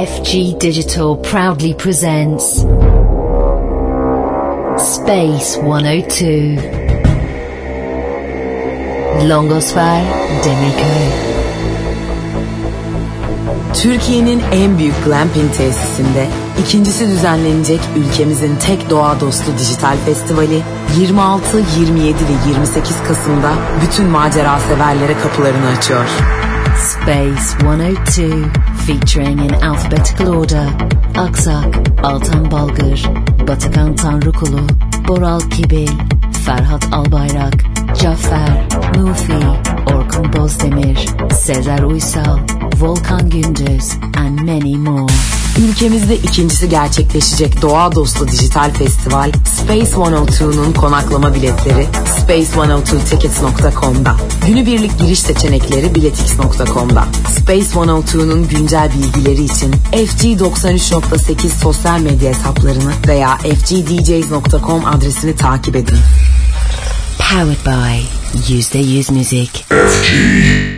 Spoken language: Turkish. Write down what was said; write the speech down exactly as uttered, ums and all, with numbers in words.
F G Digital proudly presents Space one oh two. Longosfer Demirköy. Türkiye'nin en büyük glamping tesisinde ikincisi düzenlenecek ülkemizin tek doğa dostu dijital festivali yirmi altı, yirmi yedi ve yirmi sekiz Kasım'da bütün macera severlere kapılarını açıyor. Space one oh two, featuring in alphabetical order Aksak, Altan Balgır, Batıkan Tanrıkulu, Boral Kibil, Ferhat Albayrak, Cafer, Nufi, Orkun Bozdemir, Sezer Uysal, Volkan Gündüz and many more. Ülkemizde ikincisi gerçekleşecek doğa dostu dijital festival Space one oh two'nun konaklama biletleri space one oh two tickets nokta com'da. Günübirlik giriş seçenekleri biletix nokta com'da. Space one oh two'nun güncel bilgileri için F G doksan üç nokta sekiz sosyal medya hesaplarını veya f g d js nokta com adresini takip edin. Powered by Yüzde Yüz Müzik. F G